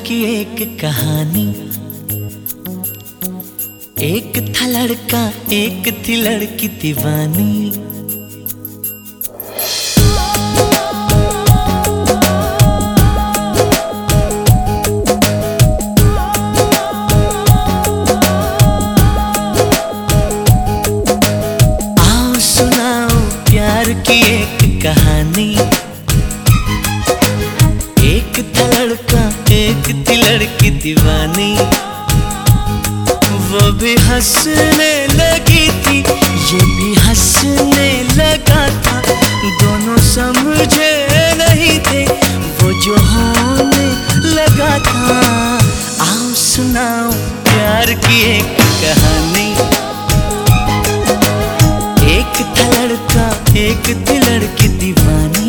की एक कहानी। एक था लड़का, एक थी लड़की दीवानी। आओ सुनाओ प्यार की एक कहानी। एक था लड़का, एक थी लड़की दीवानी। वो भी हंसने लगी थी, ये भी हंसने लगा था। दोनों समझे नहीं थे, वो जो होने लगा था। आओ सुनाओ प्यार की एक कहानी। एक था लड़का, एक थी लड़की दीवानी।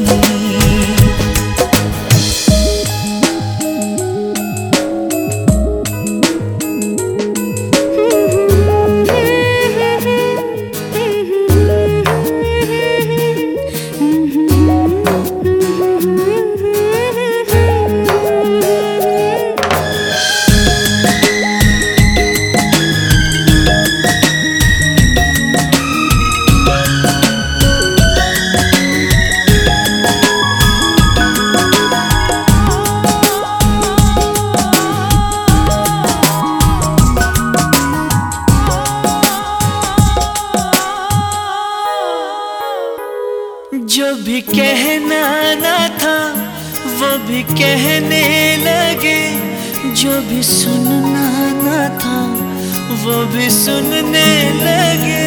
जो भी कहना ना था वो भी कहने लगे। जो भी सुनना ना था वो भी सुनने लगे।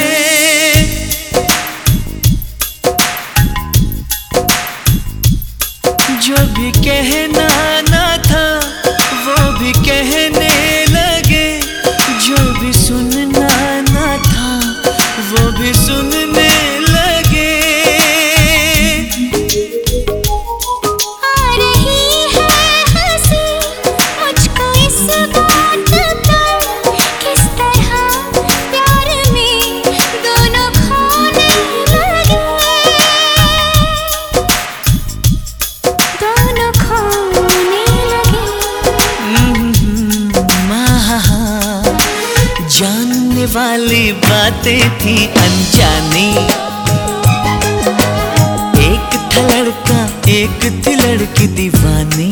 जो भी कहना ना था वो भी कहने लगे। जो भी सुनना ना था वो भी सुनने लगे। जानने वाली बातें थी अनजानी। एक था लड़का, एक थी लड़की दीवानी।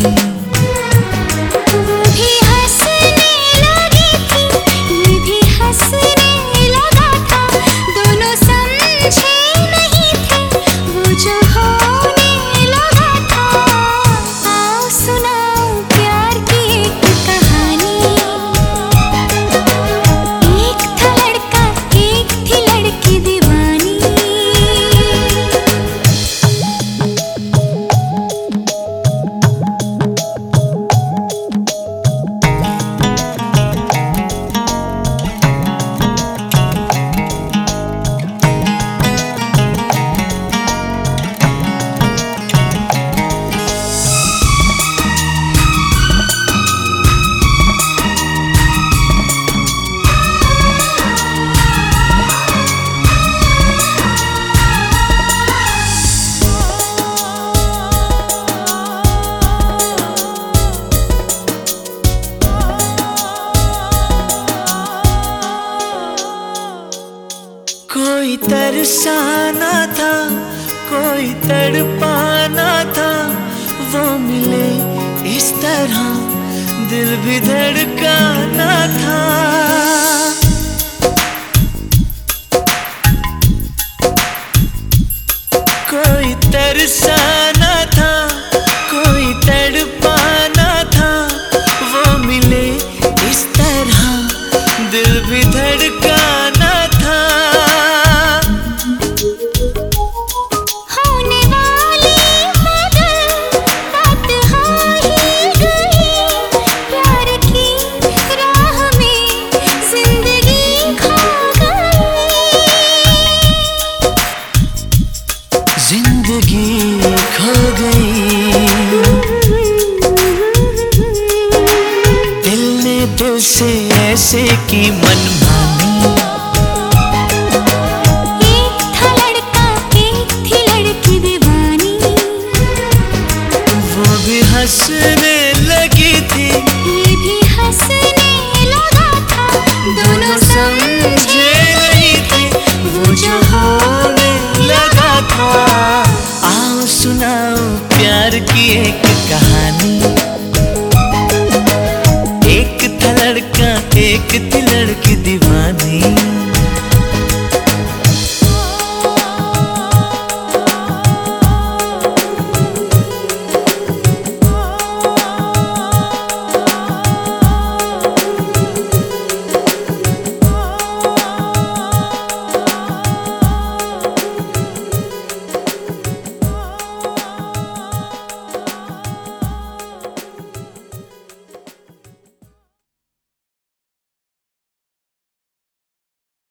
वो भी हंसने लगी थी, ये भी हंसने लगा था। दोनों समझे नहीं थे, वो जो होने लगा था। आओ सुनाओ प्यार की एक कहानी। कोई तरसाना था, कोई तड़पाना था। वो मिले इस तरह दिल भी धड़काना था। कोई तरसाना था, कोई तड़पाना था। वो मिले इस तरह दिल भी धड़काना था। जिंदगी खो गई, दिल ने दिल से ऐसे की मनमानी। एक था लड़का, एक थी लड़की दीवानी। वो भी हंसने लगी थी, के